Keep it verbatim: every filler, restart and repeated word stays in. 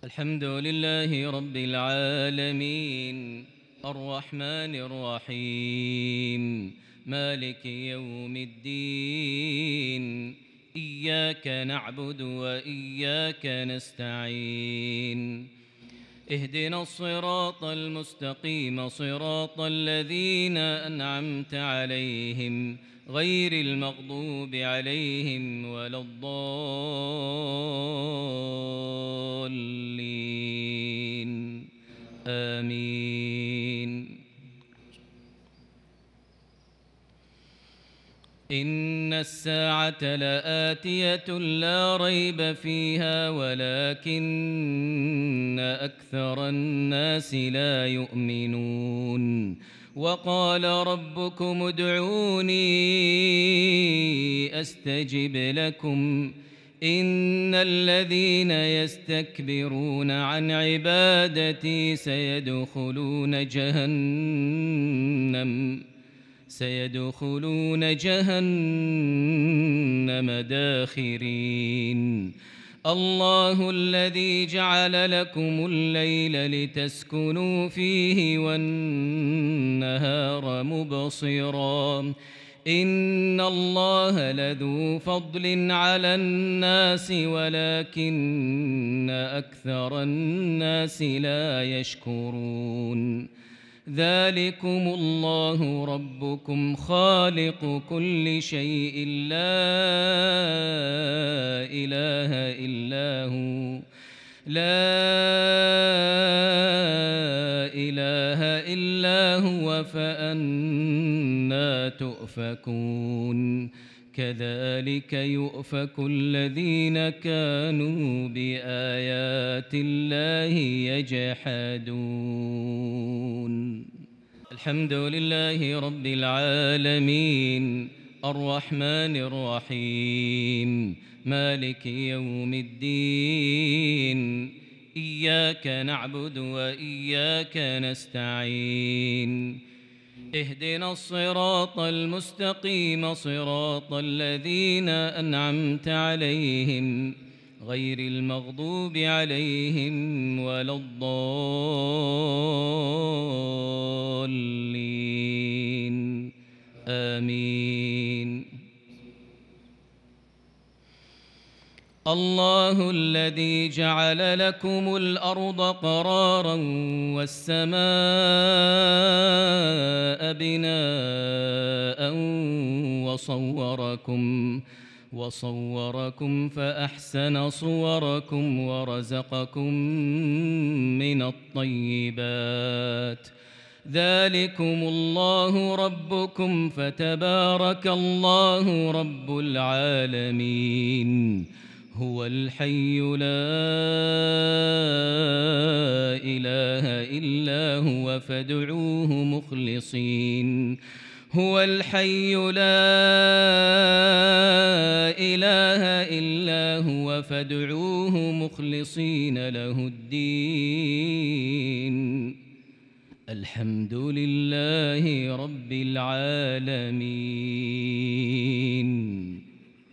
الحمد لله رب العالمين الرحمن الرحيم مالك يوم الدين إياك نعبد وإياك نستعين اهدنا الصراط المستقيم صراط الذين أنعمت عليهم غير المغضوب عليهم ولا الضالين آمين. إن الساعة لآتية لا ريب فيها ولكن أكثر الناس لا يؤمنون. وقال ربكم ادعوني أستجب لكم إن الذين يستكبرون عن عبادتي سيدخلون جهنم سيدخلون جهنم داخرين. الله الذي جعل لكم الليل لتسكنوا فيه والنهار مبصرا إن الله لذو فضل على الناس ولكن أكثر الناس لا يشكرون. ذلكم الله ربكم خالق كل شيء لا إله إلا هو لا إله إلا هو فأنى تؤفكون. كذلك يؤفك الذين كانوا بآيات الله يجحدون. الحمد لله رب العالمين الرحمن الرحيم مالك يوم الدين إياك نعبد وإياك نستعين اهدنا الصراط المستقيم صراط الذين أنعمت عليهم غير المغضوب عليهم ولا الضالين آمين. الله الذي جعل لكم الأرض قرارا والسماء بناء وصوركم وصوركم فأحسن صوركم ورزقكم من الطيبات. ذلكم الله ربكم فتبارك الله رب العالمين. هو الحي لا إله إلا هو فادعوه مخلصين هو الحي لا إله إلا هو فادعوه مخلصين له الدين. الحمد لله رب العالمين.